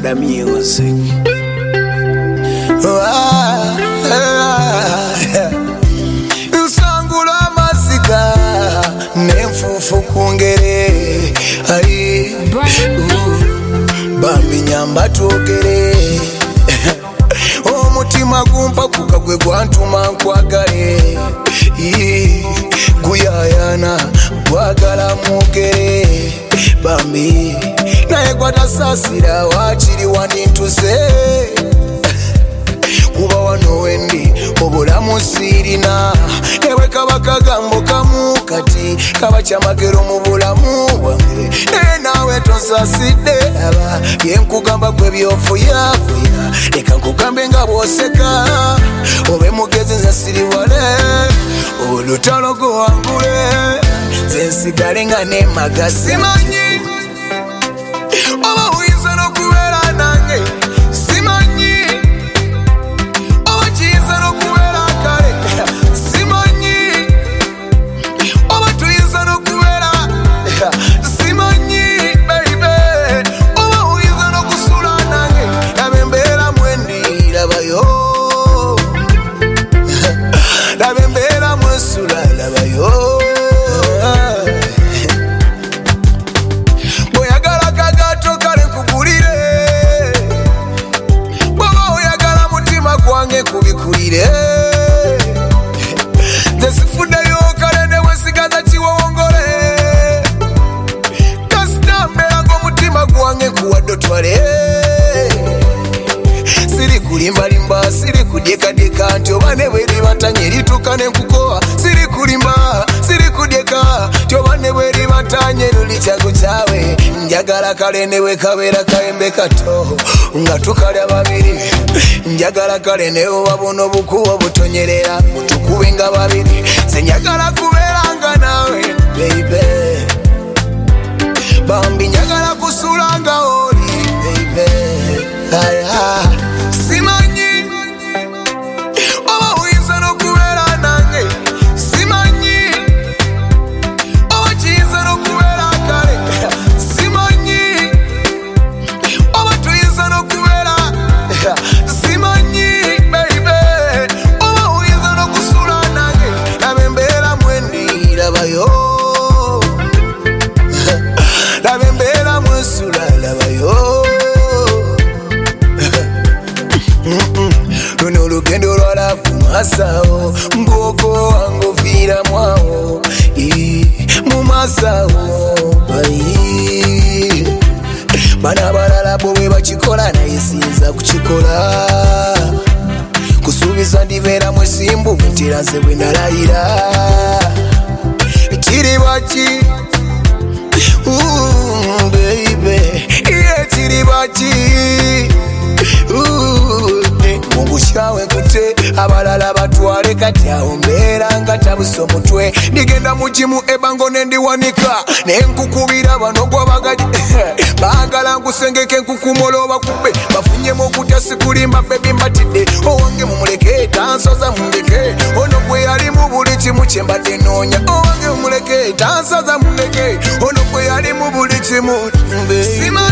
the music. Nsangula mazika nenfufu kungere ai bambi nyamba twogere omutima gumpa kukagwe gwantuma nkwagale guyayana gwagala mugere bambi naye gwatasasira wakiri wanintuse kuba wano wendi obulamu sirina ewe kaba kagambo kamu kati kaba kyamagero mu bulamu bwange naye naawe tonsasidde aba byenkugamba gwe byofuyafuya leka nkugambe nga bwoseka obe mugezi nze siriwale olutalo guwangule nze nsigale nga nemaga simanyi oba uyinza n'okubeera nange simanyi oba kiyinza n'okubeera kale simanyi oba tuyinza n'okubeera simanyi baby oba uyinza n'okusula nange laba embeera mwendi labayo laba embeera mwesula labayo kubikulire desifuddeyo kale newesigaza kiwongole kasitambera ng'omutima gwange kuwadde otwale siri kulimbalimba siri kudyekadyeka nti oba ne bweribatanye erituuka nenkukowa siri kulimba siri kudyeka nti oba ne bweribatanye luli kyago kyawe njagala kale newe kabeera kayembe kato nga tukalya babiri njagala kale newe wabona obukuwa butonyerera mutukube nga babiri nze njagala kubeeranga nawe baby bambi njagala kusulanga oli baby aya simanyi oba uyinza n'okubeera nange simanyi oba kiyinza n'okubeera kale simanyi oba tuyinza n'okubeera simanyi baby oba uyinza n'okusula nange laba embeera mwendi labayo laba embeera mwesula labayo luno olugendo lwalavu masawo mbwoko wange oviira mwawo mu masawo bana abalala bo bwe bakikola naye siyinza kukikola kusuubiza ndibeeramu esimbu ntera nze bwe nalayira kiri baki baby kiri baki mubushawe nkute abalala batwale kati awo mbeera nga tabuse omutwe ndigenda mugimu ebango nendiwanika nenkukubira bano gwabagaji baagala nkusengeke nkukumola obakube bafunyemu okutya sikulimba bebi mbatidde owange mumuleke tansaza mundeke ono gwe yali mu buli kimu kye mbadde noonya owange mumuleke tansaza mundeke ono gwe yali mu buli kimu